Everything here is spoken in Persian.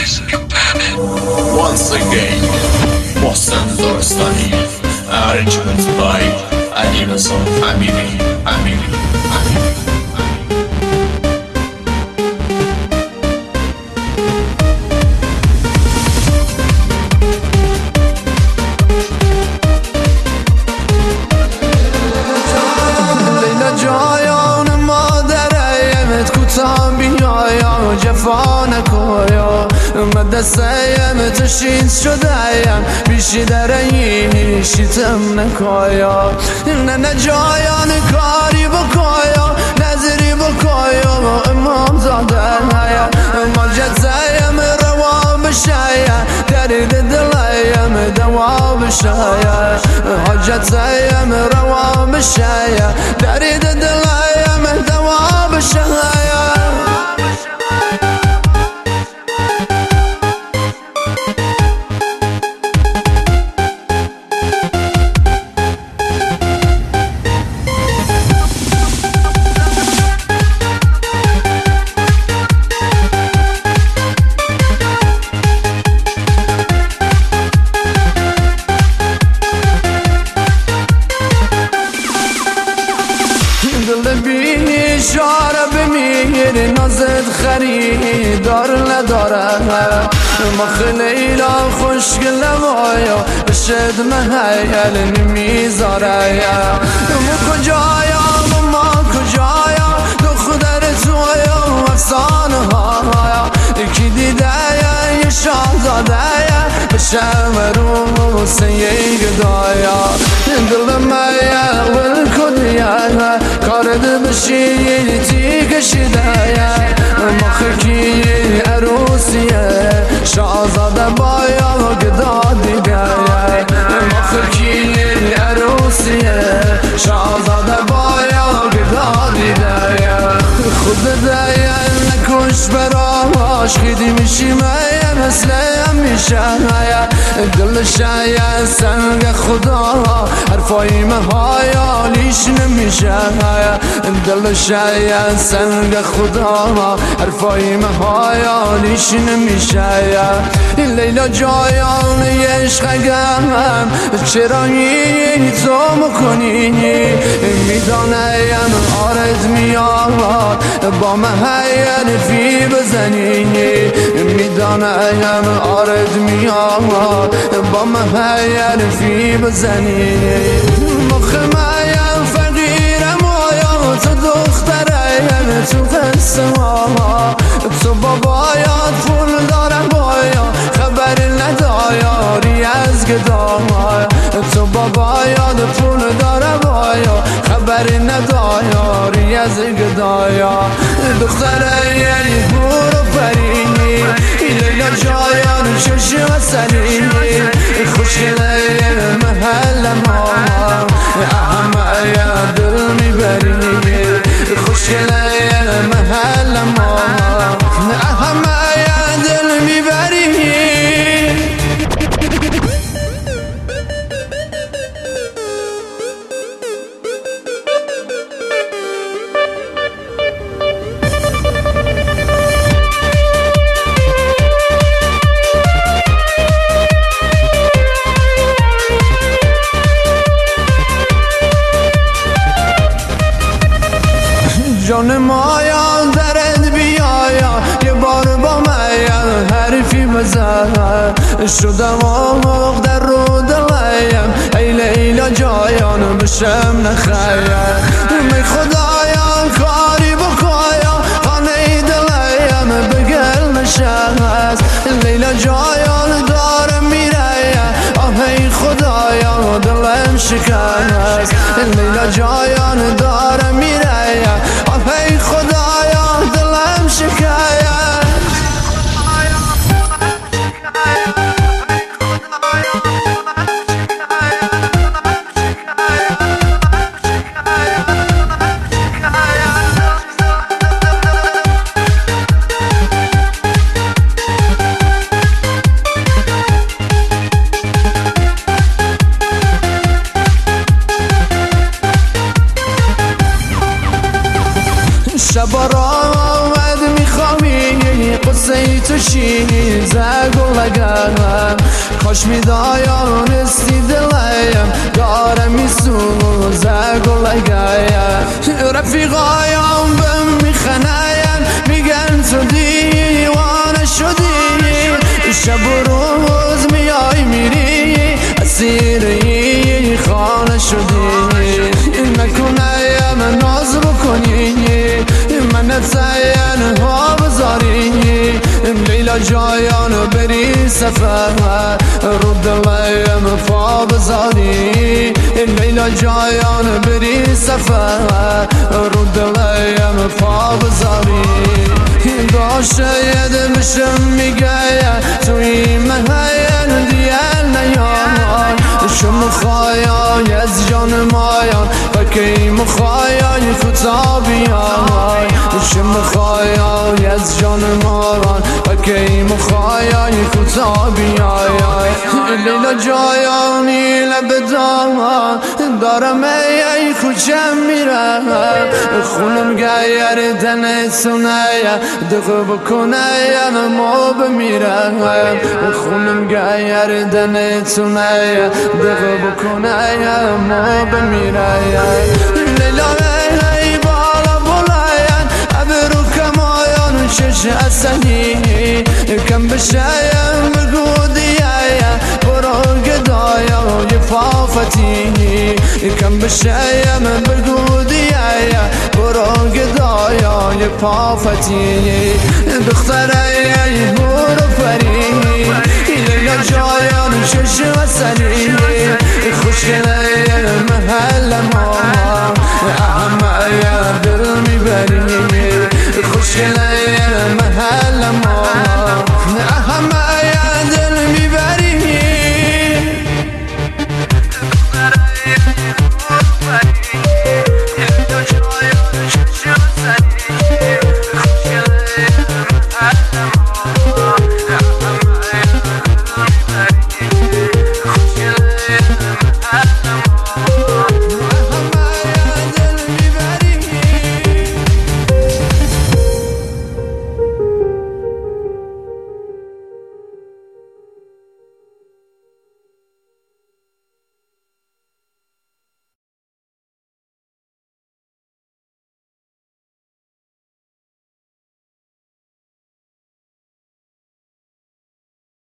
Once again, Mohsen Zorstani, arrangement by Animason Amiri. جفا نکویا مدرسه تشید شدهیم بیشی درهی شیتم نکویا نه جایان کاری بکویا نظری بکویا امام زاده مجزیم روا بشایا درد دلیم دوا بشایا حجتیم روا بشایا درد دلیم دوا بشایا اشاره بمیر نازد خریدار نداره ما خلیلا خوشگل وایا بشد محیل نمیذاره ما کجایا ما کجایا دختر تویا افسانه ها یکی دیده یه شاهزاده بشم رو سیگ دایا دلم ول کنیا کارد بشی تی کشیده مخکی عروسیه شاهزاده بایا گدا دیگه مخکی عروسیه شاهزاده بایا گدا دیگه خود دیگه نکش براش خیلی میشی میم مثل میشه دل شاید سنگ خدا حرفای مهایالیش نمیشه دل شاید سنگ خدا حرفای مهایالیش نمیشه لیلا جایان عشقم چرا این تو میکنی میدانم آرز میاد با محیل فی بزنی میدانم آرز میاد با محیل فی بزنی مخمایم فقیرم آیا تو دخترم تو قصه ها تو بابایات پول دارم بایا خبر ندایاری از گداما تو بابایات پول دارم بایا خبر ندایاری از گدایا دختره یعنی برو فرینی لیلا جایان چشم سرینی خوشگله محلم ها احمه دل میبرینی خوشگله محلم ها احمه دل میبرینی جان مایا درد بیایا یه بار با من حرفی بزن شدم آق در رو دلیم ای لیلا جایان بشم نخیم می خدایا کاری بکایا خانه دلیم بگل نشست لیلا جایان دارم میره آه ای خدایا دلم شکست لیلا جایان دارم میره ای خدایا دلم شکایت شب را آمد میخوامی قصه قصه تو شیزه گلگم کاش میدایانستی دلیم داره میسوزه گلگم رفیقایم بهم میخناین میگن تو دیوانه شدی شب و روز میای میری اسیری خانه شدی نکنم ناز بکنی من تین ها بذاری لیلا جایان بری سفر رو دلیم پا بذاری لیلا جایان بری سفر رو دلیم پا بذاری باشه یه دلشم میگه توی محیل دیل نیان شم خواهی از جان مایان بکی مخواهی فتابیان شم خواهی از جان مایان بکی مخواهی فتابیان لیلا جایانی لبدان دارم ای خوشم میره خونم گیر دن سونه دقه بکنه ما بمیره خونم گیر دن سونه دقه بکنه ما بمیره لیلا ای بالا بلاین ابرو کمایان شش اصلی کم بشایم بگو دیایا برو گدایا یه فافتی کم بشایم بگو دیایا برو گدایا یه فافتی دختره برو فری لیلا جایان شش اصلی خوشگله محل ما اهم